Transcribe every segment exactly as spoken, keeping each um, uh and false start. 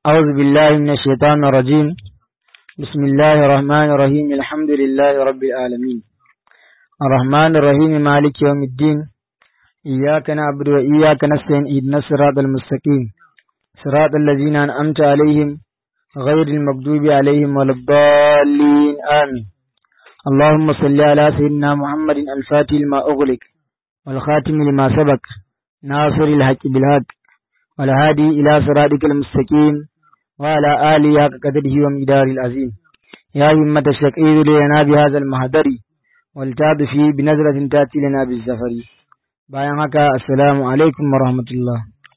أعوذ بالله من الشيطان الرجيم. بسم الله الرحمن الرحيم. الحمد لله رب العالمين الرحمن الرحيم مالك يوم الدين. إياك نعبد وإياك نستعين. اهدنا الصراط المستقيم صراط الذين أنعمت عليهم غير المغضوب عليهم ولا الضالين آمين. اللهم صل على سيدنا محمد الفاتح لما أغلق والخاتم لما سبق ناصر الحق بالحق والهادي إلى صراطك المستقيم وعلى آله حق قدره ومقداره العظيم. يا همة الشقيد لنا بهذا المهدر والتاب فيه بنظرة تأتي لنا بالزفر. bayan haka assalamu alaikum wa rahmatullah.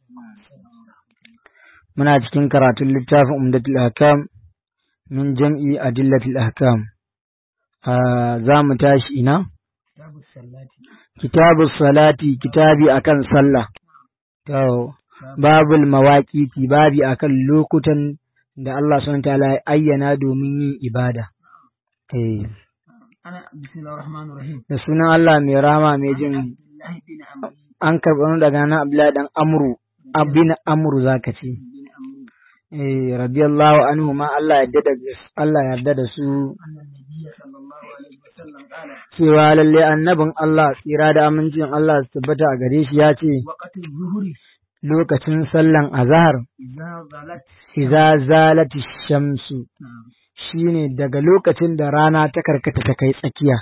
Muna cikin karatun littafin Umdatul Ahkam min jam'i adillatul ahkam. Za mu tashi ina? Kitabus salati, kitabi akan sallah. To babul mawaqiti, babi akan lokutan da Allah subhanahu wa ta'ala ya ayyana domin yin ibada. Eh. Ana bismillahir rahmanir rahim. Da sunan Allah mai rahama mai jin an karɓi daga nan Abdullahi dan Amru, abin Amru zaka ce. Eh, radiyallahu anhu ma Allah ya yarda da Allah ya yarda da su. Cewa lalle annabin Allah tsira da amincin Allah su tabbata a gare shi ya ce lokacin sallan azhar iza zalati shamsu shine daga lokacin da rana ta karkata ta kai tsakiya.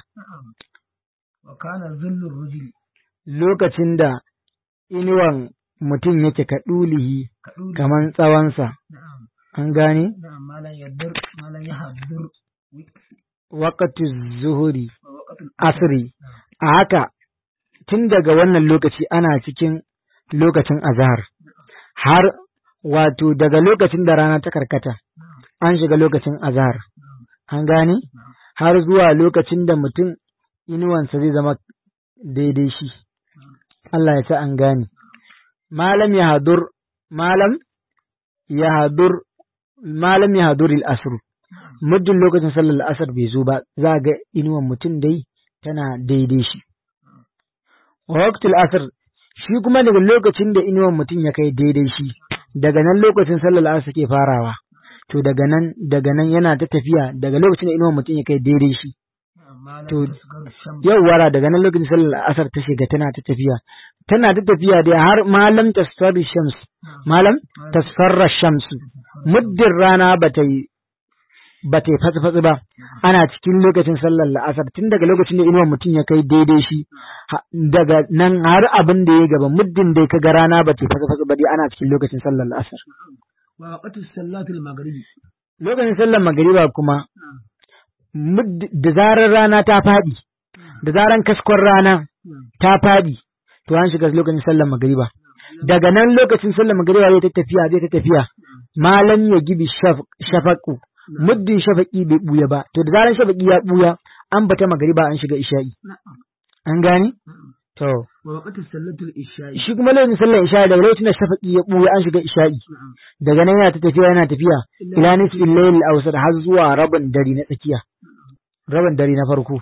Lokacin da inuwan mutum yake kaɗulihi kaman tsawonsa. An gane? Waƙatu zuhuri asiri. A haka, tun daga wannan lokaci ana cikin lokacin azahar, har wato daga lokacin da rana ta karkata, an shiga lokacin azahar. An gane? Har zuwa lokacin da mutum inuwansa zai zama daidai shi. Allah ya sa an gane. Malam ya hadur, malam ya hadur, malam ya hadur al-asr. Muddin lokacin sallar asar bai zo ba, za ga inuwan mutum dai tana daidai shi. Waqtul asr shi kuma daga lokacin da inuwan mutum ya kai daidai shi, daga nan lokacin sallar asar ke farawa. To daga nan daga nan yana ta tafiya daga lokacin da inuwan mutum ya kai daidai shi. To yawwara daga nan lokacin sallar asar ta shiga tana ta tafiya tana ta tafiya dai har malam tasfarra shams malam tasfarra shams muddin rana bata yi bata yi fatsi fatsi ba ana cikin lokacin sallar asar tun daga lokacin da inuwar mutum ya kai daidai shi daga nan har abin da ya gaba muddin dai kaga rana bata yi fatsi fatsi ba dai ana cikin lokacin sallar asar. Lokacin sallar magariba kuma da zarar rana ta faɗi, da zarar kaskon rana ta faɗi, to an shiga lokacin sallar magariba. Daga nan lokacin sallar magariba zai ta tafiya, zai ta tafiya, malam ya gibi shafaƙu, muddin shafaƙi bai ɓuya ba, to da zarar shafaƙi ya ɓuya, an bata magariba an shiga isha'i. An gane? To. Shi kuma lokacin sallar isha'i daga lokacin da shafaƙi ya ɓuya an shiga isha'i. Daga nan yana ta tafiya yana tafiya, ila nisfin layl awsat har zuwa rabin dare na tsakiya. Rabin dare na farko.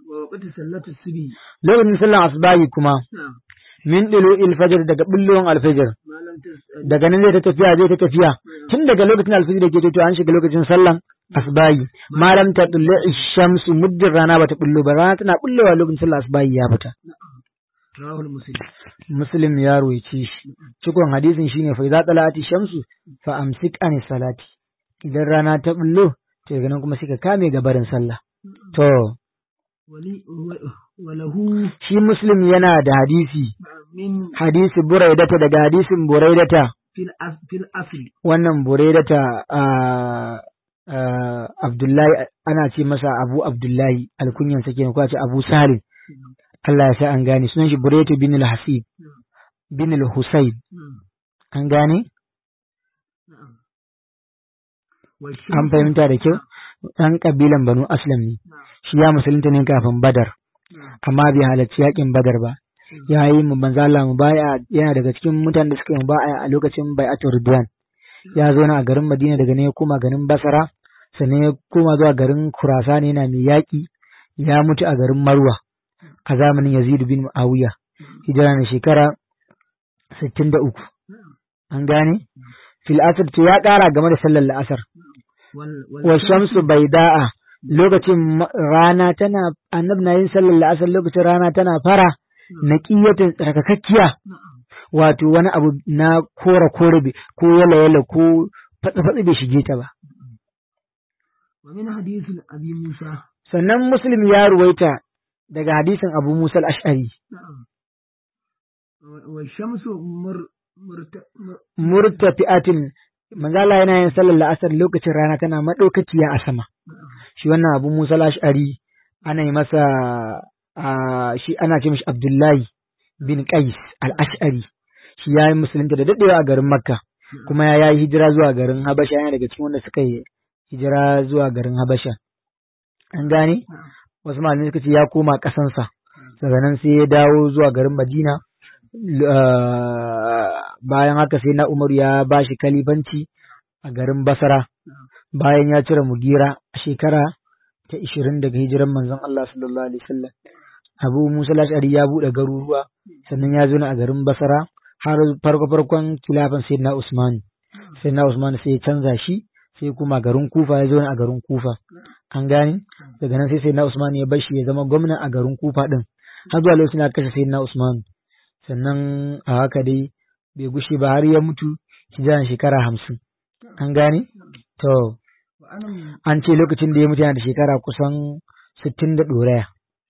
Lokacin sallar asbahi kuma min ɗilo ilfajar daga ɓullon alfajar. Daga nan zai ta tafiya zai ta tafiya tun daga lokacin alfajar da ke to an shiga lokacin sallar asbahi. Malam ta ɗulle shamsu muddin rana bata ɓullo ba rana tana ɓullowa lokacin sallar asbahi ya fita. Muslim ya roice shi. Cikon hadisin shine fa idza talati shamsu fa amsik an salati. Idan rana ta ɓullo to daga nan kuma sai ka kame gabarin sallah. To, shi Muslim yana da hadisi, hadisi buraidata daga hadisin buraidata, wannan buraidata Abdullahi ana ce masa Abu Abdullahi alkunyan sake ko ce Abu Salim, Allah ya sa an gane sunan shi Buraidatu bin al-Hasib bin al-Husayb, an gane? An fahimta da kyau? Ɗan ƙabilan Banu Aslam ne, shi ya musulunta ne kafin Badar, amma bai halarci yaƙin Badar ba. Ya yi mu banzala mu baya yana daga cikin mutanen da suka yi baya a lokacin Bai'atul Ridwan. Ya zo na a garin Madina daga nan ya koma garin Basra, sannan ya koma zuwa garin Khurasan yana mai yaƙi, ya mutu a garin Marwa a zamanin Yazid bin Muawiya. Hijira na shekara sittin da uku. An gane? fil asr to ya ƙara game da sallar la'asar wa shamsu baida'a lokacin rana tana annabi na yin sallar la'asar lokacin rana tana fara naqiyatin tsarkakakkiya wato wani abu na kora kore ko yala yala ko fatsi fatsi bai shige ta ba. ومن حديث أبي موسى sannan muslim ya ruwaita daga hadisin abu musa al-ash'ari والشمس مر مرت murtafi'atin manzala yana yin sallar la'asar lokacin rana tana madaukakiya a sama shi wannan abu musa al-ash'ari ana yi masa shi ana ce mishi abdullahi bin qais al-ash'ari shi ya yi musulunta da dadewa a garin makka kuma ya yi hijira zuwa garin habasha yana daga cikin wanda suka yi hijira zuwa garin habasha an gane wasu malamai suka ce ya koma ƙasansa daga nan sai ya dawo zuwa garin madina bayan haka sai na umar ya ba shi kalifanci a garin basara bayan ya cire mugira a shekara ta ishirin daga hijiran manzon Allah sallallahu alaihi wasallam abu musa al-ash'ari ya buɗe garuruwa sannan ya zo a garin basara har farko farkon kilafan sayyidina usman sayyidina usman sai ya canza shi sai kuma garin kufa ya zo a garin kufa an gane daga nan sai sayyidina usman ya bar shi ya zama gwamna a garin kufa din har zuwa lokacin da kashe sayyidina usman sannan a haka dai bai gushe ba har ya mutu hijiran shekara hamsin an gane to an ce lokacin da ya mutu yana da shekara kusan sittin da ɗoraya.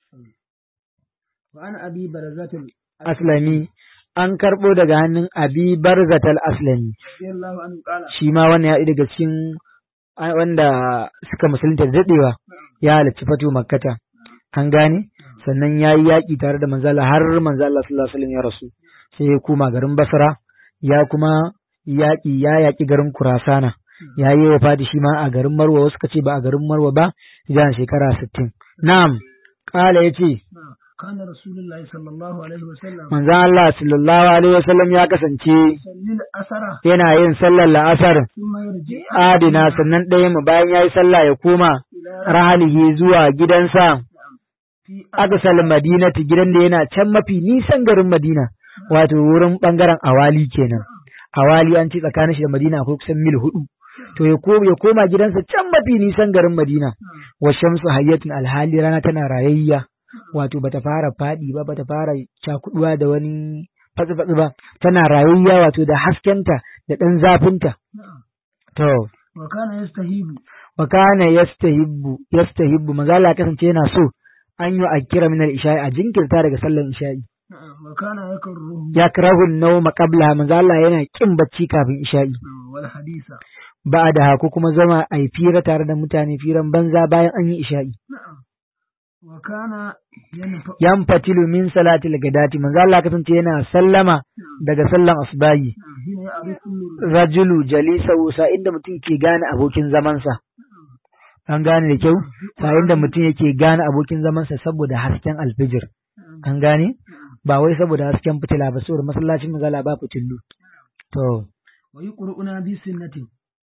Aslami an karɓo daga hannun abi barzatal aslami shi ma wannan ya daga cikin wanda suka musulunta da daɗewa ya halarci fatu makkata an gane sannan ya yi yaƙi tare da manzala har manzala sallallahu alaihi wasallam ya rasu sai ya koma garin basra ya kuma yaƙi ya yaƙi garin kurasana ya yi wa fadi shi ma a garin marwa wasu ka ce ba a garin marwa ba jan shekara sittin na'am kala ya ce كان رسول الله صلى الله عليه وسلم manzon Allah sallallahu alaihi wasallam ya kasance يصلي الأسرة yana yin sallar la'asar ثم يرجع adina sannan ɗaya mu bayan ya yi sallah ya koma rahalihi zuwa gidansa في aksal madinati gidan da yana can mafi nisan garin madina wato wurin bangaren awali kenan awali an ce tsakanin shi da madina akwai kusan mil hudu to ya koma ya koma gidansa can mafi nisan garin madina wa shamsu hayyatun alhali rana tana rayayya wato bata fara fadi ba bata fara cakuduwa da wani fatsi-fatsi ba tana rayayya wato da haskenta da ɗan zafinta to وكان يستهيب wa kana yastahibbu yastahibbu manzo Allah ya kasance yana so an yi akira min al-isha'i a jinkirta daga sallar isha'i وكان يكره ya karahu an-nawma qabla manzo Allah yana kin bacci kafin isha'i والحديث ba da ko kuma zama a yi fira tare da mutane firan banza bayan an yi isha'i وكان ينفع yan fatilu min salatil gadati manzo Allah ya kasance yana sallama daga sallan asbahi حين يعرف rajulu jalisahu sa'in da mutum ke gane abokin zamansa an gane da kyau sa'in da mutum yake gane abokin zamansa saboda hasken alfijir an gane ba wai saboda hasken fitila ba saboda masallacin magala ba fitilu to ويقرؤنا بسنة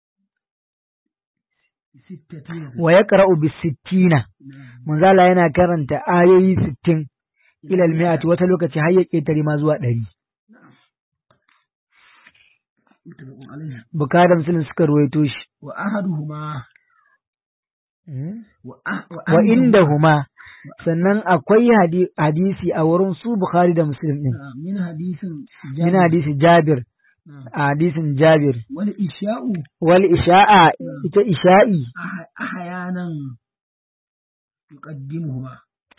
ستة wa yaqra'u bis sittina manzo Allah yana karanta ayoyi sittin ila al-mi'ati wata lokaci har ya ketare ma zuwa ɗari متفق عليه bukadan muslim suka ruwaito shi وأحدهما وأح- wa indahuma sannan akwai hadi- hadisi a wurin su Bukhari da Muslim din من حديث min hadisi Jabir a hadisin Jabir والإشاء wal isha'a ita isha'i أح- أحيانا يقدمهما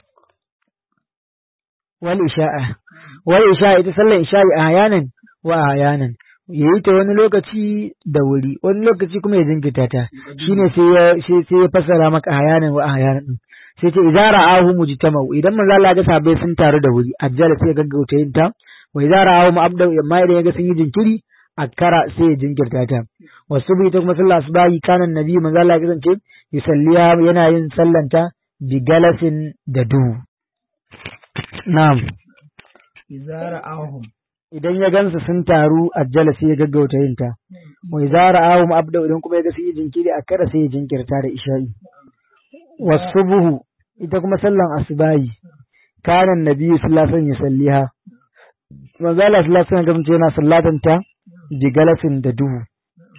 wal isha'a wal isha'a ita sallar isha'i a hayanan wa a hayanan yayi ta wani lokaci da wuri wani lokaci kuma ya jinkirta ta shine sai ya sai sai ya fassara maka hayanan wa a hayanan din sai ce idza ra'ahu mujtama'u idan manzo Allah ya ga sabai sun taru da wuri ajjala sai ya gaggauta yin ta wa idza ra'ahu mu'abda amma idan ya ga sun yi jinkiri akkara sai ya jinkirta ta wasu bi ta kuma sallah asbahi kana annabi manzo Allah ya kasance yusalliya yana yin sallanta bi galasin da duhu na'am إذا رآهم idan ya gansu sun taru ajjala sai ya gaggauta yin ta wa idza ra'ahu mu'abda idan kuma ya ga sun yi jinkiri akkara sai ya jinkirta da isha'i wasubuhu ita kuma sallan asbahi kana annabi sallallahu alaihi wasallam yusalliha manzo Allah sallallahu alaihi wasallam yana sallatan ta bi galasin da duhu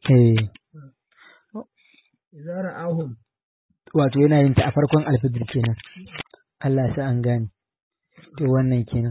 eh idza ra'ahum wato yana yin ta a farkon alfijir kenan Allah ya sa an gane to wannan kenan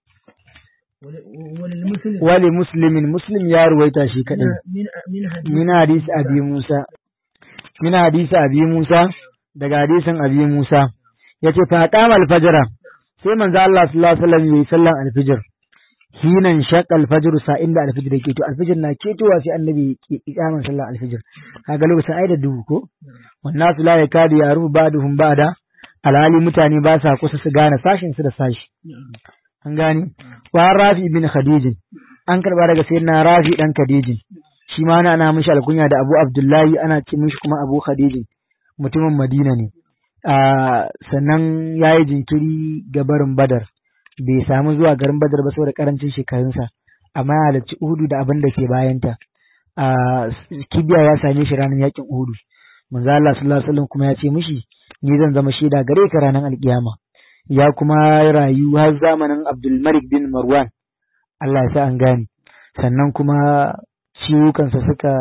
wal muslim wali muslimin muslim ya ruwaita shi kadai min min hadith min hadisi abi Musa min hadisi abi Musa daga hadisin abi Musa yace fa qama al-fajr sai manzo Allah sallallahu alaihi wasallam yayi sallan al-fajr hinan shaqqa al-fajr sa'in da al-fajr yake to al-fajr na ketowa sai annabi ya iqaman sallan al-fajr kaga lokacin ai da duhu ko wannan su la yakadu yaru ba'duhum ba'da alhali mutane ba sa kusa su gane sashin su da sashi an gani wa Rafi ibn Khadij an karba daga sayyidina Rafi dan Khadij shi ma ana mishi alkunya da Abu Abdullahi ana ce mishi kuma Abu Khadij mutumin Madina ne a sannan yayi jinkiri ga barin Badar bai samu zuwa garin Badar ba saboda karancin shekarunsa amma ya halarci Uhudu da abin da ke bayanta a kibiya ya same shi ranar yakin Uhudu manzo Allah sallallahu alaihi wasallam kuma ya ce mishi ni zan zama shaida gare ka ranar alkiyama ya kuma rayu har zamanin Abdul Malik bin Marwan Allah ya sa an gane sannan kuma ciwukansa suka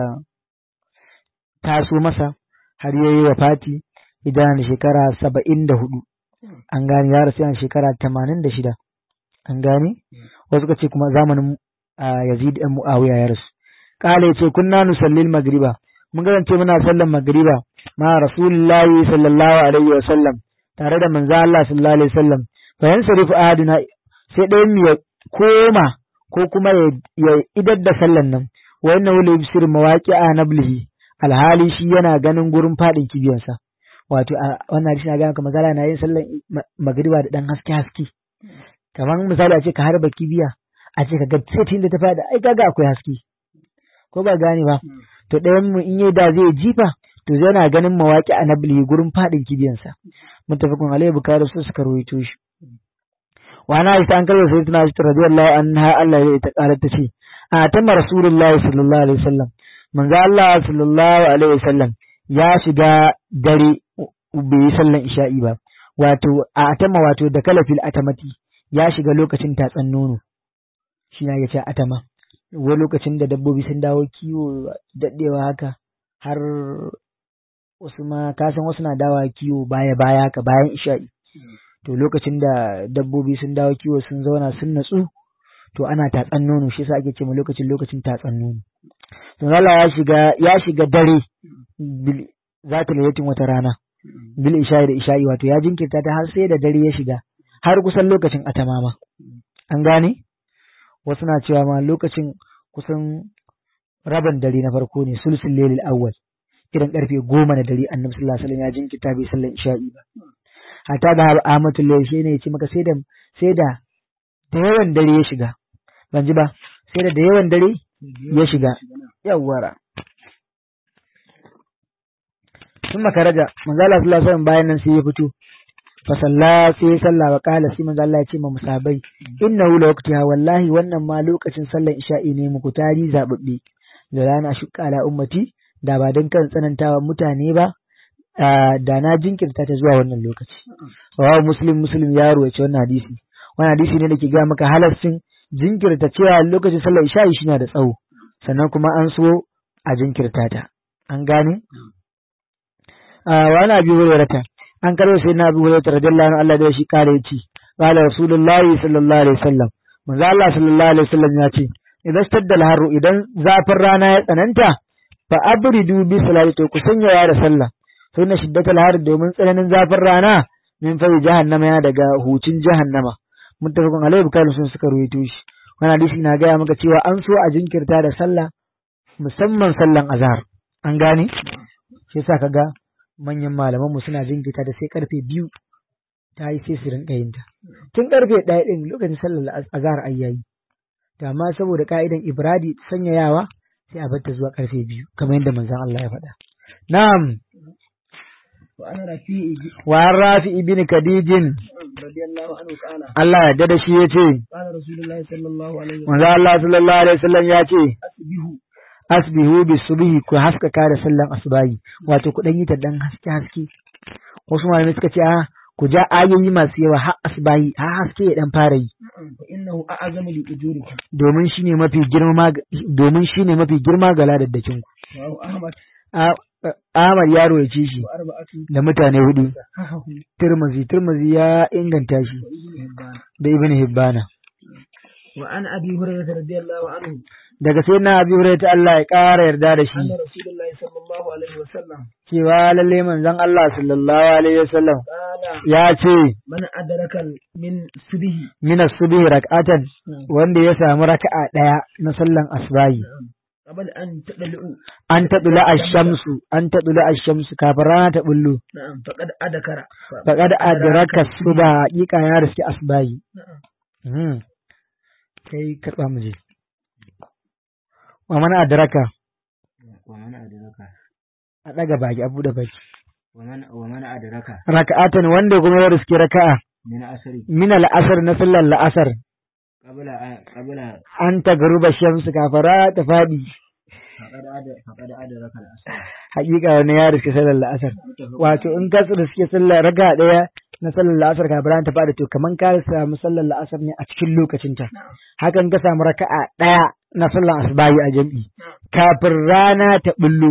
taso masa har yayi wafati idan shekara saba'in da hudu an gane ya rasu a shekara tamanin da shida an gane wasu ka ce kuma zamanin Yazid ɗan Muawiya ya rasu kala yace kunna nusallil magriba mun gazance muna sallan magriba ma rasulullahi sallallahu alaihi wa sallam tare da manzo Allah sallallahu alaihi wasallam fa yansarifu ahaduna sai ɗayan mu ya koma ko kuma ya idar da sallan nan wa inna wala yubsir mawaqi'a nablihi alhali shi yana ganin gurin fadin kibiyansa wato a wannan hadisi na ga maka magana na yin sallan magriba da dan haske haske kamar misali a ce ka harba kibiya a ce ka ga setin da ta fada ai kaga akwai haske ko ba gane ba to ɗayan mu in yayi da zai jifa to yana ganin mawaki a nabli gurin fadin kibiyansa muttafaqun alayhi bukhari su suka rawaito shi wa ana ita an karɓa sai tana shi radiyallahu anha Allah ya ta ƙara ta ce a tamma rasulullahi sallallahu alaihi wasallam manzo Allah sallallahu alaihi wasallam ya shiga dare bai yi sallan isha'i ba wato a atama wato da kalafil atamati ya shiga lokacin tatsan nono shi na yace atama wani lokacin da dabbobi sun dawo kiwo daddewa haka har wasu ma kasan wasu na dawa kiwo baya baya haka bayan isha'i to lokacin da dabbobi sun dawo kiwo sun zauna sun natsu to ana tatsan nono shi yasa ake ce mu lokacin lokacin tatsan nono to Allah ya shiga ya shiga dare bil zata layatin wata rana bil isha'i da isha'i wato ya jinkirta ta har sai da dare ya shiga har kusan lokacin atamama an gane wasu na cewa ma lokacin kusan rabin dare na farko ne sulsul lailil awwal irin karfe goma na dare annabi sallallahu alaihi wasallam ya jinkirta bai sallan isha'i ba hatta da Ahmadu Layshe ne ya ce maka sai da sai da da yawan dare ya shiga ban ji ba sai da da yawan dare ya shiga yawwara sun makaraja manzo Allah sallallahu alaihi wasallam bayan nan sai ya fito fa salla sai ya salla wa qala sai manzo Allah ya ce ma musabai innahu la waqtiha wallahi wannan ma lokacin sallan isha'i ne muku tari zababbe da rana shukka ala ummati da ba dan kan tsanantawa mutane ba da na jinkirta ta zuwa wannan lokaci wa muslim muslim ya ruwace wannan hadisi wannan hadisi ne da ke ga maka halarcin jinkirta cewa lokacin sallar isha'i shi na da tsawo sannan kuma an so a jinkirta ta an gane wa ana bi hurairata an karo sai na bi hurairata radiyallahu anhu Allah da shi kare yace qala rasulullahi sallallahu alaihi wasallam manzo Allah sallallahu alaihi wasallam ya ce idan stadda al-haru idan zafin rana ya tsananta fa abridu bi salati to ku sanya da sallah sai na shiddatal har domin tsananin zafin rana min fa jahannama yana daga hucin jahannama muttafaqun alaihi bukhari sun suka ruwaito shi wannan hadisi na gaya maka cewa an so a jinkirta da sallah musamman sallan azhar an gane shi yasa kaga manyan malaman mu suna jinkirta da sai karfe biyu ta yi sai su rinka yin ta tun karfe ɗaya din lokacin sallar azhar ayyayi to amma saboda ka'idan ibradi sanyayawa sai a bar ta zuwa karfe biyu kamar yadda manzon Allah ya faɗa na'am wa rafi ibn kadijin Allah ya dada shi yace manzo Allah sallallahu alaihi wasallam ya ce asbihu bis subhi ku haskaka da sallan asubahi wato ku dan yi ta dan haske haske wasu malamai suka ce a ku ja ayoyi masu yawa har asubahi har haske ya dan fara yi innahu a'zamu li ujurikum domin shine mafi girma domin shine mafi girma ga ladaddakin ku Rawahu Ahmad A- Ahmad ya rawaice shi wa arba'atu da mutane hudu. sahahu Tirmizi Tirmizi ya inganta shi wa Ibn Hibban. da Ibn Hibbana. Wa an Abi Hurairah radiyallahu anhu Daga sai na Abi Hurairah Allah ya ƙara yarda da shi anna Rasulullahi sallallahu alaihi wa sallam cewa lalle manzon Allah sallallahu alaihi wasallam qala ya ce man adraka min subhi min as-subhi rak'atan wanda ya samu raka'a daya na sallan asbahi qabla an tadlu an tadula ash-shamsu an tadula ash-shamsu kafin rana ta bullo na'am faqad adakara faqad adraka suba haqiqa ya riski asbahi. na'am hmm kai karba mu je wa mana adraka wa man adraka a daga baki a bude baki wa man wa man adraka raka'atan wanda kuma ya riski raka'a min asri min al-asr na sallar al-asr qabla qabla an tagruba shamsu kafin rana ta fadi faqad ada faqad adraka al-asr haqiqa wani ya riski sallar al-asr. Wato in ka riski sallar raka'a daya na sallar la'asar kafin rana ta fadi to kaman ka samu sallar la'asar ne a cikin lokacinta. Hakan ka samu raka'a daya na sallar asbahi a jam'i kafin rana ta bullo,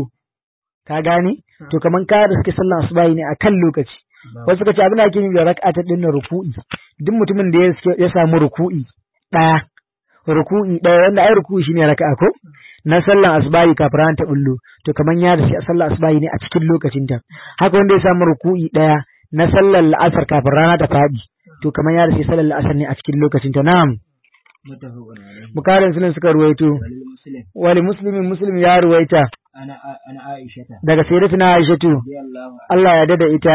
ka gane to kaman ka riski sallar asbahi ne a kan lokaci. Wasu suka ce abin da ake nufi da raka'a ta dinnan ruku'i, duk mutumin da ya sk- ya samu ruku'i daya ruku'i daya wanda ai ruku'i shine raka'a ko na sallar asbahi kafin rana ta bullo to kaman ya riski sallar asbahi ne a cikin lokacinta. Haka wanda ya samu ruku'i daya na sallar la'asar kafin rana ta faɗi to kamar ya rasu sallar la'asar ne a cikin lokacin ta. Na'am, mutafaqun alayhi bukarin sunan suka ruwaito walil muslim wali muslimin muslim ya ruwaita ana ana aisha daga sayyidatuna aishatu radiyallahu Allah ya dada ita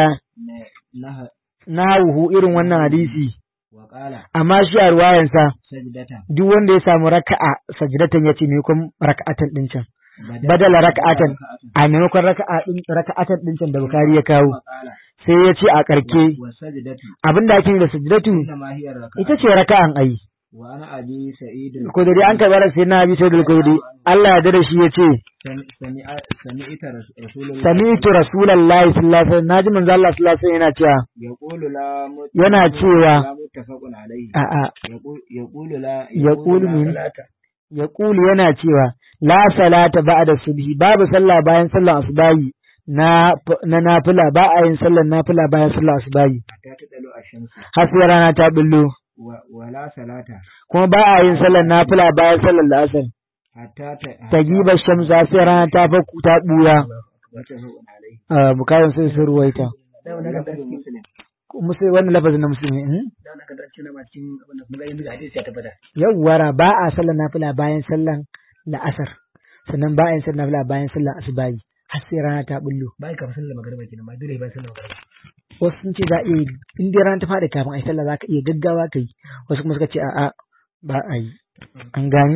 anha nahu irin wannan hadisi, wa qala amma shi a ruwayansa sajdata duk wanda ya samu raka'a sajdatan yace me kuma raka'atan din can badala raka'atan a maimakon raka'a din raka'atan din can da bukari ya kawo qala sai ya ce a karke wa sajdatu abinda ake yi da sajdatu inma hiya raka'a ita ce raka'an ayi. wa ana abi sa'id Kudiri an karɓar sai na abi sai da kudiri Allah ya dada shi ya ce sami'a sami'ta rasulullahi sami'tu rasulullahi sallallahu alaihi wasallam naji manzo Allah sallallahu alaihi wasallam yana cewa yaqulu la mut- yana cewa la muttafaqun alayhi a a Yaqul- yaqulu la Yaqulu la min- salata ya kulu yana cewa la salata ba'da subhi babu sallah bayan sallar asubahi na na nafila ba a yin sallar nafila bayan sallar asubahi hatta tadalu ash-shamsu har sai rana ta billo, wa wa la salata kuma ba a yin sallar nafila bayan sallar la'asar hatta ta ta giba shamsu har sai rana ta fakku ta buya. muttafaqun alayhi a bukarin sai sun ruwaita da wannan lafzul kadar muslim musu wannan lafazin na musulmi eh? da wannan kadar ce na ma cikin abin da kuma yanzu da hadisi ya tabbata yawwara ba a sallar nafila bayan sallar la'asar sannan ba a yin sallar nafila bayan sallar asubahi har sai rana ta bullo. bai ka sallar magariba kenan ma dole bai sallar magariba Wasu sun ce za a iya in dai rana ta faɗi kafin a yi sallah za ka iya gaggawa ka yi, wasu kuma suka ce a'a ba a yi, an gane.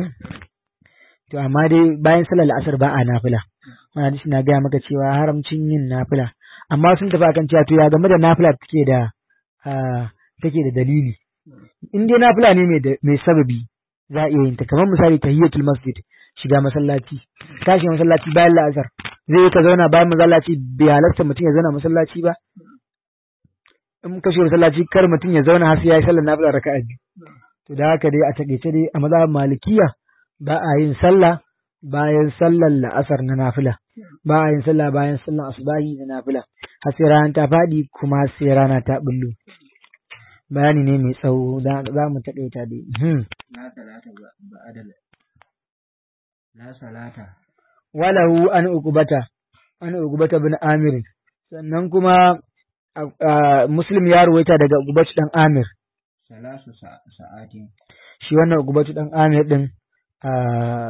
To amma dai bayan sallar la'asar ba a nafila, wani hadisi na gaya maka cewa haramcin yin nafila, amma sun tafi akan cewa to ya game da nafila take da ah, take da dalili. In dai nafila ne mai da- mai sababi za a iya yin ta, kamar misali tahiyatul masjid, shiga masallaci ka shiga masallaci bayan la'asar zai yi ka zauna bayan masallaci bai halarta mutum ya zauna masallaci ba. In ka shiga masallaci kar mutum ya zauna har sai ya yi sallar nafila raka'a biyu. To da haka dai a takaice dai a mazhabin malikiya ba a yin sallah bayan sallar la'asar na nafila, ba a yin sallah bayan sallar asubahi na nafila har sai rana ta faɗi kuma har sai rana ta bullo. Bayani ne mai tsawo za za mu takaita dai. Hmm. la salata ba ba'da la salata Walahu an ukubata an ukubata bin Amir, sannan kuma a- a, Muslim ya ruwaita daga Ukubatu dan Amir. salasu sa- sa'atin Shi wannan Ukubatu dan Amir din a,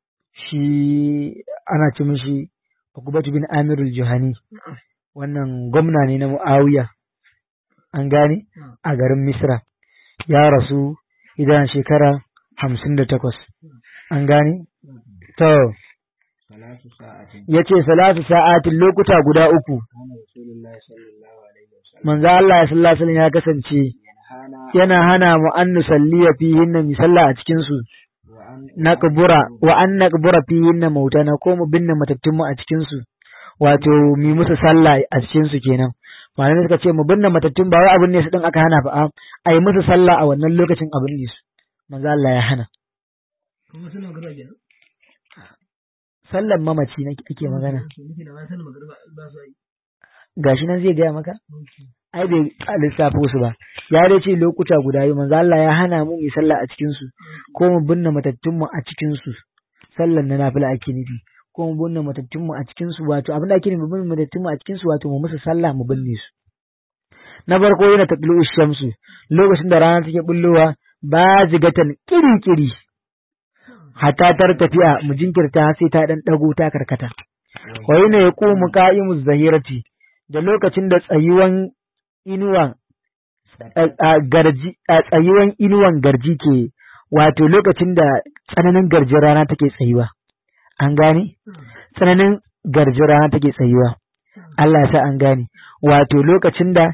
shi ana ce mishi Ukubatu bin Amir al-Juhani, wannan gwamna ne na Muawiya, an gane, a garin Misra. Ya rasu idan shekara hamsin da takwas, an gane. To salasu sa'atin ya ce salatu sa'atin lokuta guda uku kana rasulullahi sallallahu alaihi wasallam manzo Allah sallallahu alaihi wasallam ya kasance hana yana hana mu an nusalliya fihin na misalla a cikin su wa an naqbura wa an naqbura fihin na mautana ko mu binne matattun mu a cikin su, wato mi musu sallah a cikin su kenan. Malamai suka ce mu binne matattun ba wai abin ne su din aka hana ba, a yi musu sallah a wannan lokacin abin ne su manzo Allah ya hana. kuma sallar magariba kenan sallan mamaci na ake magana nufi da ma sallar magariba ba su yi. gashi nan zai gaya maka ai bai lissafo su ba ya dai ce lokuta guda biyu manzo Allah ya hana mu mu sallah a cikin su ko mu binne matattun mu a cikin su sallan na nafila ake nufi ko mu binne matattun mu a cikin su wato abin da ake nufi binne matattun mu a cikin su wato mu musu sallah mu binne su na farko yana tatlu shamsu lokacin da rana take bullowa ba zigatan kiri-kiri hatta tar tafiya mu jinkirta sai ta dan dago ta karkata wa yana yaqumu qa'imu zahirati da lokacin da tsayuwan inuwan garji a tsayuwan inuwan garji ke wato lokacin da tsananin garjin rana take tsayuwa an gane tsananin garjin rana take tsayuwa Allah ya sa an gane wato lokacin da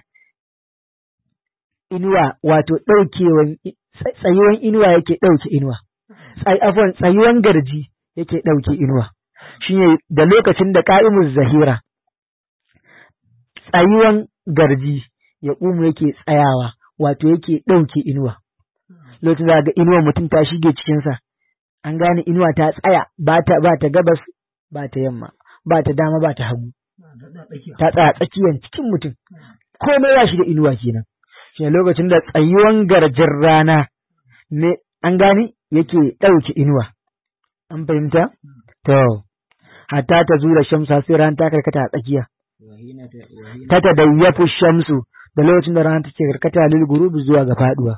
inuwa wato ɗaukewan tsayuwan inuwa yake ɗauke inuwa afwan tsayuwan garji yake ɗauke inuwa shine da lokacin da qa'imuz zahira tsayuwan garji ya ƙumu yake tsayawa wato yake ɗauke inuwa lokacin da ga inuwa mutum ta shige cikinsa an gane inuwa ta tsaya ba ta ba ta gabas ba ta yamma ba ta dama ba ta hagu ta tsaya tsakiyar cikin mutum komai ya shiga inuwa kenan shi lokacin da tsayuwan garjin rana ne an gane yake ɗauke inuwa an fahimta to hatta ta zura shamsa sai rana ta karkata a tsakiya ta tadayyafu shamsu da lokacin da rana take karkata lil gurubi zuwa ga faduwa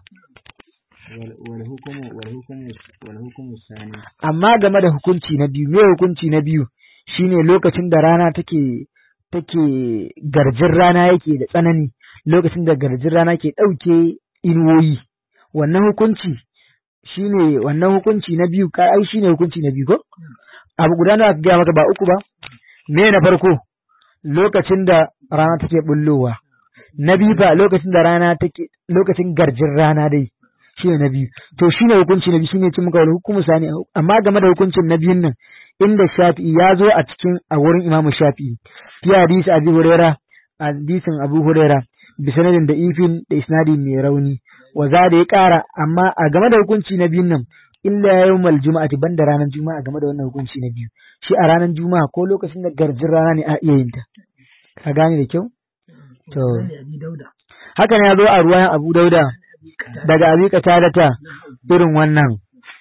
amma game da hukunci na biyu me hukunci na biyu shine lokacin da rana take take garjin rana yake da tsanani lokacin da garjin rana ke ɗauke inuwoyi wannan hukunci shine wannan hukunci na biyu ka ai shine hukunci na biyu ko abu guda nawa ka gaya maka ba uku ba me na farko lokacin da rana take bullowa na biyu fa lokacin da rana take lokacin garjin rana dai shine na biyu to shine hukunci na biyu shine cin muka hukumu sani amma game da hukuncin na biyun nan inda Shafi'i ya zo a cikin a wurin Imam Shafi'i fi hadisi Abu Hurairah hadisin Abu Hurairah bi sanadin da ifin da isnadi mai rauni wa za da ya ƙara amma a game da hukunci na biyun nan illa yawmal juma'ati banda ranar juma'a game da wannan hukunci na biyu shi a ranar juma'a ko lokacin da garjin rana ne a iya yin ta ka gane da kyau to haka ne ya zo a ruwayan Abu Dauda daga Abi Qatadata irin wannan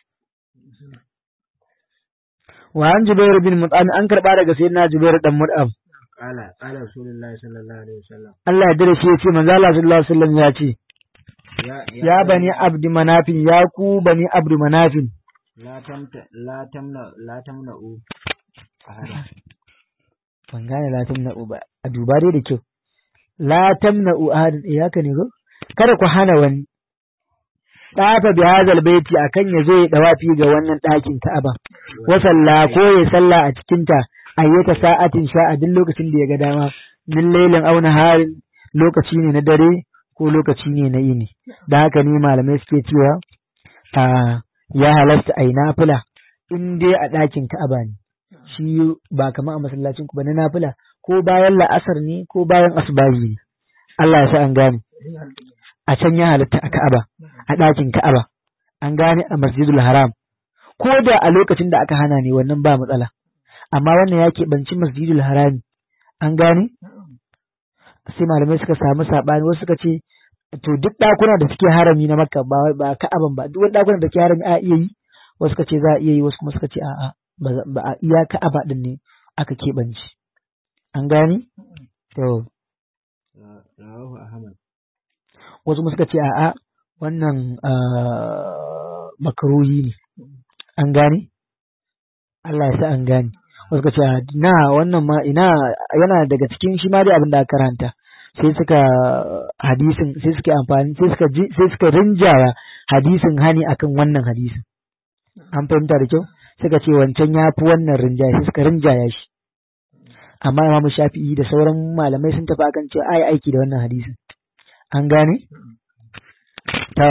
wa an Jubair bin Mut'im an karba daga sayyidina Jubair dan Mut'im qala qala rasulullahi sallallahu alaihi wasallam Allah ya dare shi ya ce manzo Allah sallallahu alaihi wasallam ya ce ya bani abdi manafin ya ku bani abdi manafin la tamta la tamna la tamna'u ahada ban gane la tamna'u ba a duba dai da kyau la tamna'u ahadin eh haka ne ko kada ku hana wani dafa bi hazal baiti akan ya zo ya dawafi ga wannan ɗakin Ka'aba wa salla ko ya salla a cikin ta ayyata sa'atin sha'a duk lokacin da ya ga dama min lailan aw naharin lokaci ne na dare ko lokaci ne na yini da haka ne malamai suke cewa a ya halasta ai nafila in dai a ɗakin Ka'aba ne shi ba kamar a masallacin ku ba na nafila ko bayan la'asar ne ko bayan asubahi ne Allah ya sa an gane a can ya halatta a Ka'aba a ɗakin Ka'aba an gane a Masjidul Haram ko da a lokacin da aka hana ne wannan ba matsala amma wannan ya keɓanci Masjidul Haram an gane sai malamai suka samu saɓani wasu suka ce to duk ɗakuna da suke harami na Makka ba ba Ka'aban ba duk wani ɗakuna da suke harami a iya yi wasu suka ce za a iya yi wasu kuma suka ce a'a ba a iya Ka'aba din ne aka keɓanci an gane to rawahu Ahmad wasu kuma suka ce a'a wannan makaruhi ne an gane Allah ya sa an gane wasu suka ce na wannan ma ina yana daga cikin shi ma dai abin da aka karanta sai suka hadisin sai suka amfani sai suka sai suka rinjaya hadisin hani akan wannan hadisin an fahimta da kyau suka ce wancan ya fi wannan rinjaya sai suka rinjaya shi amma Imam Shafi'i da sauran malamai sun tafi akan cewa ai aiki da wannan hadisin an gane to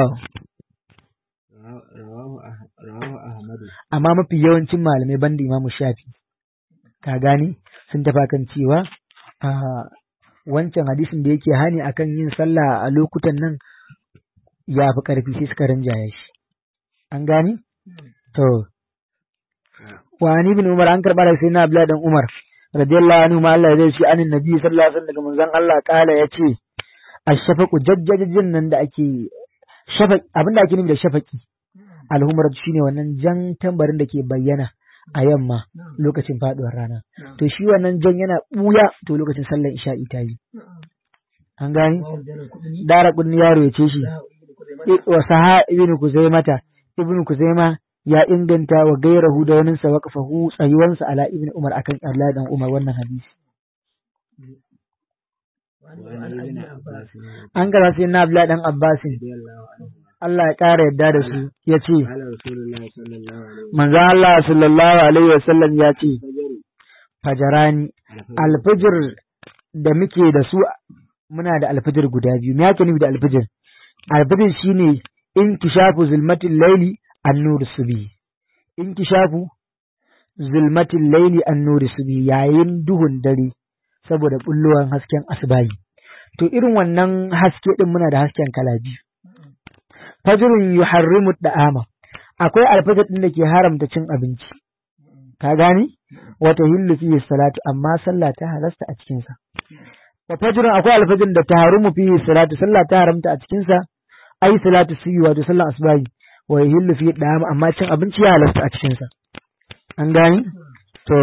rawahu Ahmad amma mafi yawancin malamai banda Imam Shafi'i ka gane sun tafi akan cewa a wancan hadisin da yake hani akan yin sallah a lokutan nan ya fi ƙarfi sai suka rinjaya shi an gane to wa ni ibn Umar an karba da sai na Abdullah dan Umar radiyallahu anhu ma Allah ya ce anin nabi sallallahu alaihi wasallam daga manzon Allah kala yace ash-shafaqu jajjajin nan da ake shafaq abinda ake nufi da shafaqi al-humra shine wannan jan tambarin da ke bayyana a yamma lokacin faduwar rana to shi wannan jan yana buya to lokacin sallar isha'i ta yi an gani dara kunni yaro ya ce shi wa saha ibnu kuzaimata ibnu kuzaima ya inganta wa gairahu da wani sa waqfahu tsayuwansa ala ibnu umar akan Allah dan umar wannan hadisi an ga sai na Abdullah dan Abbasin Allah ya ƙara yadda da su ya ce, Manzo Allah sallallahu Alaihi wasallam ya ce, Fajarani, alfijir da muke da su muna da alfijir guda biyu, me yake nufi da alfijir? Alfijir shi ne in kishafu zulmatin laili an nuri subi, in kishafu zulmatin laili an nuri subi yayin duhun dare saboda bullowan hasken asibayi. To irin wannan haske ɗin muna da hasken kala biyu. Fajrun yuharrimu da'ama akwai alfajir din da ke haramta cin abinci ka gani wata hillu fihi salatu amma sallah ta halasta a cikin sa wa fajrun akwai alfajir da ta harimu fihi salatu sallah ta haramta a cikin sa ai salatu suyi wato sallah asbahi wa hillu fihi da'ama amma cin abinci ya halasta a cikin sa an gani to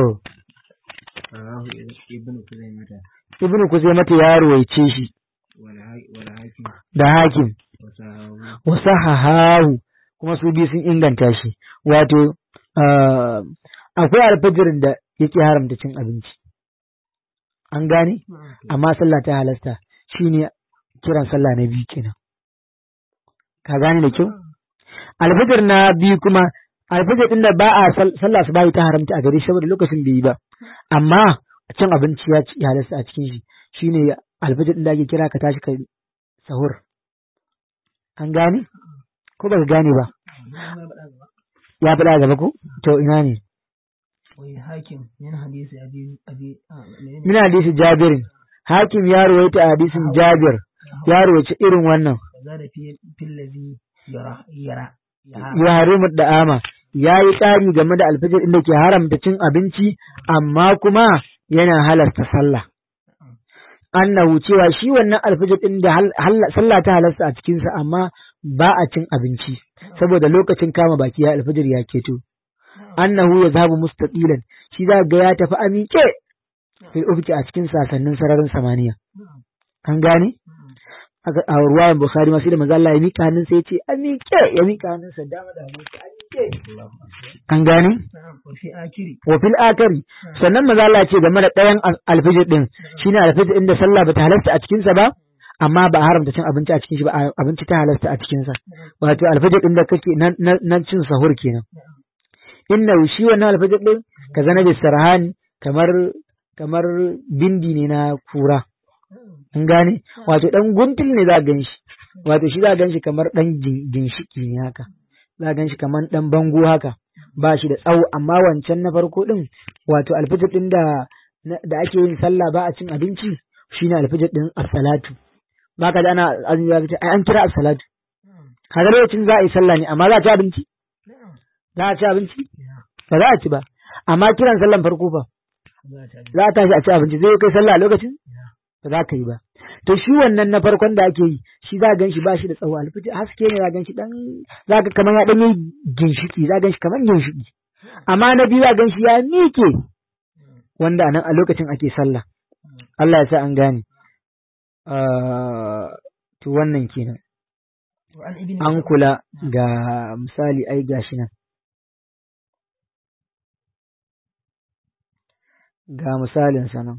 ibnu kuzaimata ibnu kuzaimata ya ruwaice shi da hakim wasahahahu kuma su biyu sun inganta shi wato akwai alfajirin da yake haramta cin abinci an gane amma sallah ta halasta shine kiran sallah na biyu kenan ka gane da kyau alfajir na biyu kuma alfajir din da ba a sallah su bayi ta haramta a gare shi saboda lokacin bai yi ba amma cin abinci ya halasta a cikin shi shine alfajir din da ake kira ka tashi kai sahur an gane ko ba ka gane ba ya faɗa gaba ko to ina ne min hadisi jabirin hakim ya rawaita hadisin jabir ya rawaita irin wannan ya harimu da'ama ya yi ƙari game da alfajir inda ke haramta cin abinci amma kuma yana halarta sallah annahu cewa shi wannan alfajir din da sallah ta halasta a cikinsa amma ba a cin abinci saboda lokacin kama baki ya alfajir ya keto annahu ya zahabu mustaqilan shi za ga ya tafi a miƙe fil ufki a cikin sasannin sararin samaniya an gane a ruwayan bukhari masu da manzo Allah ya miƙa hannun sai ya ce a miƙe ya miƙa hannun sa dama da hannun sa a miƙe an gane wa fil akari sannan manzo Allah ya ce game da ɗayan alfajir din shine alfajir din da sallah bata halasta a cikin sa ba amma ba haramta cin abinci a cikin shi ba abinci ta halasta a cikin sa wato alfajir din da kake nan cin sahur kenan inna shi wannan alfajir din ka zana da sarhani kamar kamar bindi ne na kura an gane wato dan guntul ne za ka ganshi wato shi za ka ganshi kamar dan ginshiki ne haka za ka ganshi kamar dan bango haka ba shi da tsawo amma wancan na farko din wato alfajir din da da ake yin sallah ba a cin abinci shine alfajir din as-salatu ba ka da ana azumi ya ce ai an kira as-salatu kaga lokacin za a yi sallah ne amma za a ci abinci za a ci abinci ba za a ci ba amma kiran sallan farko fa za a tashi a ci abinci zai kai sallah a lokacin ba za ka yi ba to shi wannan na farkon da ake yi shi za gan shi ba shi da tsawo alfiti haske ne za gan shi dan za ka kamar ya dan yi ginshiki za gan shi kamar ginshiki amma na biyu za gan shi ya mike wanda anan a lokacin ake sallah Allah ya sa an gane to wannan kenan an kula ga misali ai gashi nan ga misalin sanan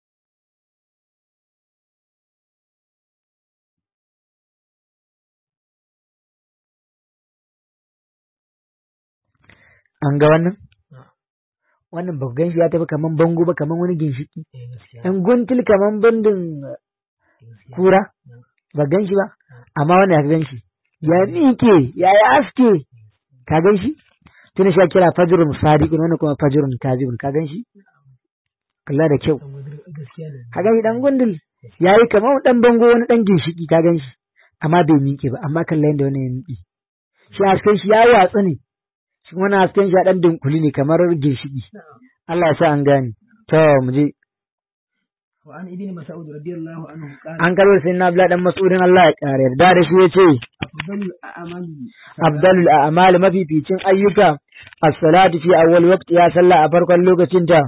an ga wannan wannan ba gan shi ya tafi kaman bango ba kaman wani ginshiki ɗan guntul kaman bandin kura ba gan shi ba amma wannan ya gan shi ya miƙe ya yi aske ka gan shi tun shi ya kira fajrun sadiqun wannan kuma fajrun kazibun ka gan shi kalla da kyau ka gan shi dan gundul ya yi kaman dan bango wani dan ginshiki ka gan shi amma bai miƙe ba amma kalla yanda wannan ya miƙe shi asken shi ya watsa ne shi wani hasken shi a ɗan dunkuli ne kamar ginshiki. Allah ya sa an gane. To mu je. وعن ابن مسعود رضي الله عنه قال An karɓar sai na Abdullahi dan Mas'udin Allah ya ƙara yarda da shi yace أفضل الأعمال afdalul a'mal mafificin ayyuka as-salatu fi awwal waqti ya salla a farkon lokacin ta.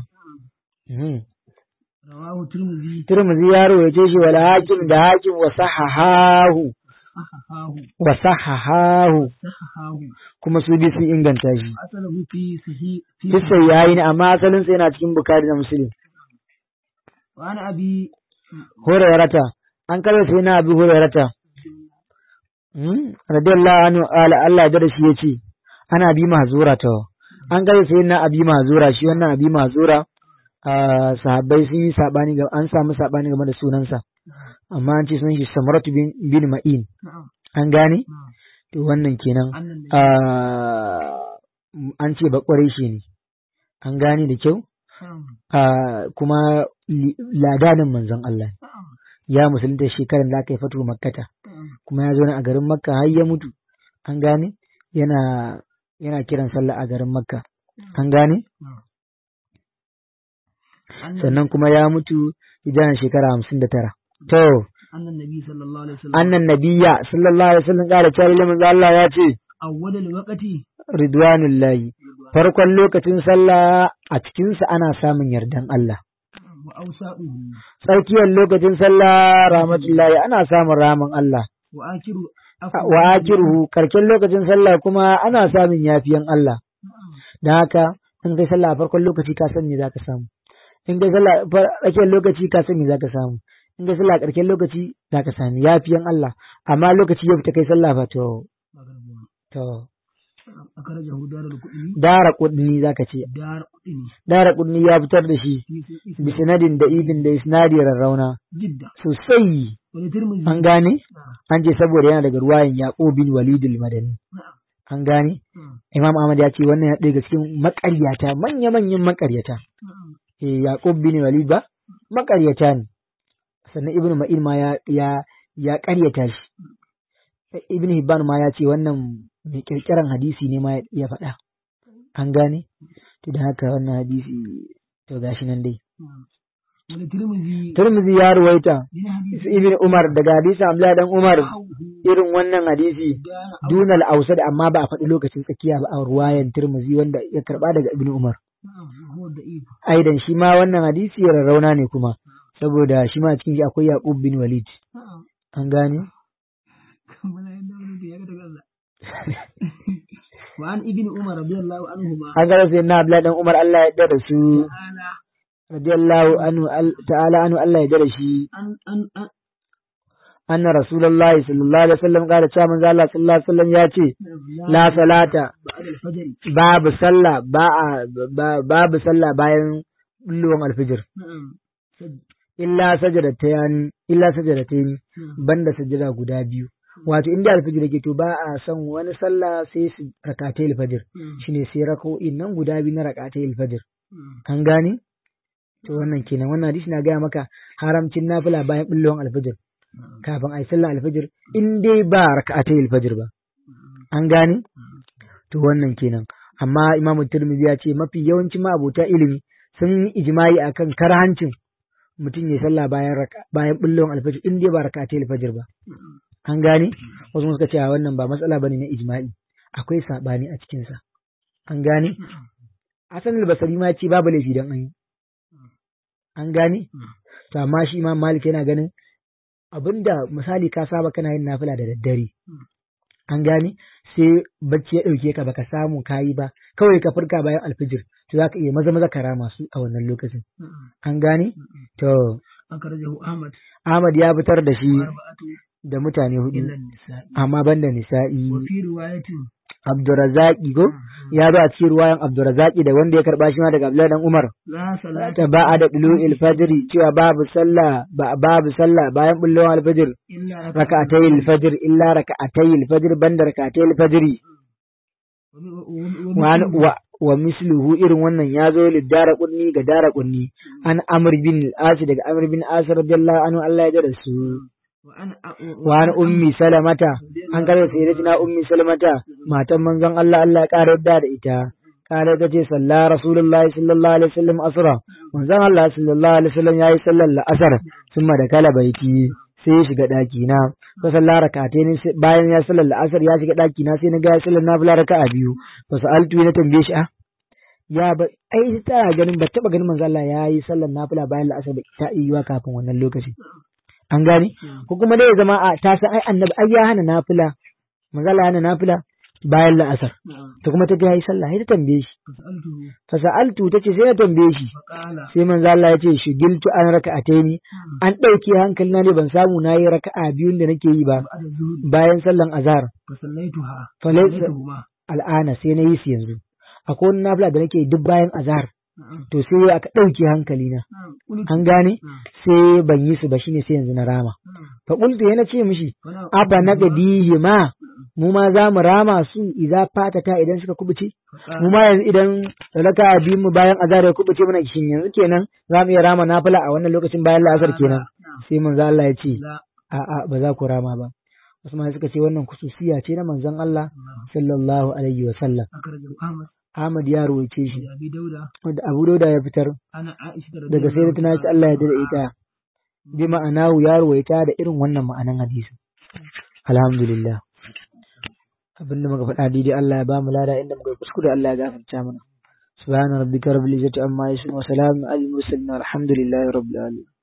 رواه الترمذي Tirmidhi ya rawaye shi wal hakim da hakim wa sahahahu صححه wa sahahahu صححه kuma su bi sun inganta shi. أصله في صحيح في Kissa yayi ne amma asalin sa yana cikin Bukhari da Muslim. وعن أبي Hurairata an karɓar sai na Abi Hurairata radiyallahu anhu ala Allah ya da shi yace ana bi mahzura to an karɓar sai na Abi mahzura shi wannan Abi mahzura sahabbai sun yi sabani ga an samu sabani game da sunansa amma an ce sunan shi Samratu bin bin Ma'in نعم an gane نعم to wannan kenan أن النبي ah, an ce bakwarai shi ne an gane da kyau نعم ah, kuma li- ladanin manzon Allah نعم ya musulunta shekaran da aka yi fatu makkata نعم kuma ya zo ne a garin makka har ya mutu an gane yana yana kiran sallah a garin makka an gane نعم أن sannan kuma ya mutu hijiran shekara hamsin da tara to أن النبي صلى الله عليه وسلم annan nabiyya sallallahu alaihi wasallam kala cewa lillahi Allah ya ce أول الوقت ridwanullahi farkon lokacin sallah a cikin sa ana samun yardan Allah وأوساؤه tsakiyar lokacin sallah rahmatullahi ana samun ramin Allah وآخر wa akiruhu karken lokacin sallah kuma ana samun yafiyan Allah dan haka in kai sallah a farkon lokaci ka san me zaka samu in kai sallah a tsakiyar lokaci ka san me zaka samu in kai sallah a karken lokaci zaka sami yafiyan Allah amma lokaci ya fita kai sallah fa to to أخرجه دار القطني dara kudni zaka ce دار قطني dara kudni ya fitar da shi في في bi sanadin da ibin da isnadi rarrauna جدة sosai ولترمذي an gane نعم an ce saboda yana daga ruwayan Yaqub bin Walid al-Madani نعم an gane نعم Imam Ahmad ya ce wannan ya ɗaya daga cikin makaryata manya manyan makaryata نعم eh Yaqub bin Walid ba makaryata ne sannan Ibn Ma'in ma ya ya ya ƙaryata shi Ibn Hibban ma ya ce wannan mai kirkiran hadisi ne ma ya faɗa an gane to da haka wannan hadisi to gashi nan dai نعم ولترمذي Tirmidhi ya ruwaita من حديث Ibn Umar daga hadisi Abdullah dan Umar حوه irin wannan hadisi دار dunal ausad amma ba a faɗi lokacin tsakiya ba a ruwayan Tirmidhi wanda ya karba daga Ibn Umar نعم وهو ضعيف aidan shi ma wannan hadisi ya rarrauna ne kuma saboda shi ma cikin shi akwai Yaqub bin Walid نعم an gane كمل يدور في هذا الله وعن ابن عمر رضي الله عنهما an ga sai na Abdullah dan Umar Allah ya yarda da su تعالى radiyallahu anhu al- ta'ala anhu Allah ya yarda da shi أن أن أن anna rasulullahi sallallahu alaihi wasallam kada cewa manzo Allah sallallahu alaihi wasallam ya ce la salata بعد الفجر babu sallah ba a- ba- babu sallah bayan bulluwan alfijir نعم سد illa sajadatayn illa sajadatayn نعم banda sajada guda biyu wato inda alfijir yake to ba a son wani sallah sai su rakatai alfajir نعم shine sai rako'in nan guda biyu na rakatai alfajir نعم an gane to wannan kenan wannan hadisi na gaya maka haramcin nafila bayan bulluwan alfajir نعم kafin a yi sallah alfajir in dai ba rakatai alfajir ba an gane to wannan kenan amma imamu tirmidhi ya ce mafi yawancin ma'abota ilimi sun yi ijma'i akan karhancin mutum ya sallah bayan raka bayan bullon alfajir in dai ba rakatai alfajir ba an gane wasu suka ce a wannan ba matsala bane na ijma'i akwai sabani a cikin sa an gane Hassan al-Basri ma ya ce babu laifi dan an yi an gane to amma shi Imam Malik yana ganin abinda misali ka saba kana yin nafila da daddare an gane sai bacci ya ɗauke ka baka samu kayi ba kawai ka farka bayan alfijir to za ka iya maza maza ka rama su a wannan lokacin an gane to أخرجه أحمد Ahmad ya fitar da shi وأربعة da mutane إلا hudu النساء amma banda nisa'i وفي رواية Abdurrazzaqi go ya zo a cikin ruwayan Abdurrazzaqi da wanda ya karba shi ma daga Abdullahi dan Umar لا صلاة ta ba'a da dulu'il fajri cewa babu sallah ba babu sallah bayan bullowar alfajir إلا raka'atay alfajr illa raka'atay alfajr banda raka'atay alfajr wa wa wa misluhu irin wannan ya zo lidara kunni ga dara kunni an amr bin al-as daga amr bin as radiyallahu anhu Allah ya jada su wa an ummi salamata an kare sayyidatina ummi salamata matan manzon Allah Allah ya kare yadda da ita kare ta ce sallah rasulullahi sallallahu alaihi wasallam asra manzon Allah sallallahu alaihi wasallam yayi sallar la'asar summa da kala baiti sai ya shiga daki na fa sallar rakatai ne bayan ya sallar la'asar ya shiga daki na sai na ga ya sallar nafila raka'a biyu fa sa'altu na tambaye shi a ya ba ai ta ganin ba taba ganin manzon Allah yayi sallar nafila bayan la'asar ba ta iya kafin wannan lokacin an gane ko kuma dai zama a ta san ai annabi ai ya hana nafila manzon Allah hana nafila bayan la'asar ta kuma ta ga yayi sallah sai ta tambaye shi fa sa'altu tace sai na tambaye shi sai manzo Allah ya ce shigiltu an raka'ataini an dauke hankali na ne ban samu nayi raka'a biyun da nake yi ba bayan sallan azhar fa laysa al'ana sai na yi su yanzu akwai wani nafila da nake duk bayan azhar to sai aka dauke hankali na an gane sai ban yi su ba shine sai yanzu na rama fa qultu yana ce mishi afa naqdihi ma mu ma za mu rama su idza fatata idan suka kubuce mu ma yanzu idan raka biyun mu bayan azhar ya kubuce mana shin yanzu kenan za mu iya rama nafila a wannan lokacin bayan la'asar kenan sai manzo Allah ya ce a a ba za ku rama ba Usman suka ce wannan kususiya ce na manzon Allah sallallahu alaihi wa sallam Ahmad ya rawaice shi wanda Abu Dauda ya fitar daga sayyidatina Aisha Allah ya dade ita bi ma'anahu ya rawaita da irin wannan ma'anan hadisi alhamdulillah abinda muka faɗa daidai Allah ya ba mu lada inda muka kuskure Allah ya gafarta mana subhana rabbika rabbil izzati amma yasifun wa salamun alal mursalin alhamdulillahi rabbil alamin